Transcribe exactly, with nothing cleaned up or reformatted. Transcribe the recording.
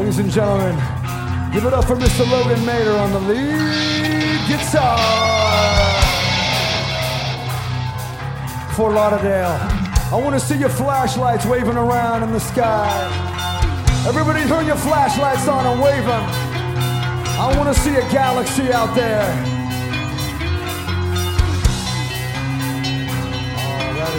ladies and gentlemen. Give it up for Mister Logan Mader on the lead guitar. Fort Lauderdale. I want to see your flashlights waving around in the sky. Everybody turn your flashlights on and wave them. I want to see a galaxy out there.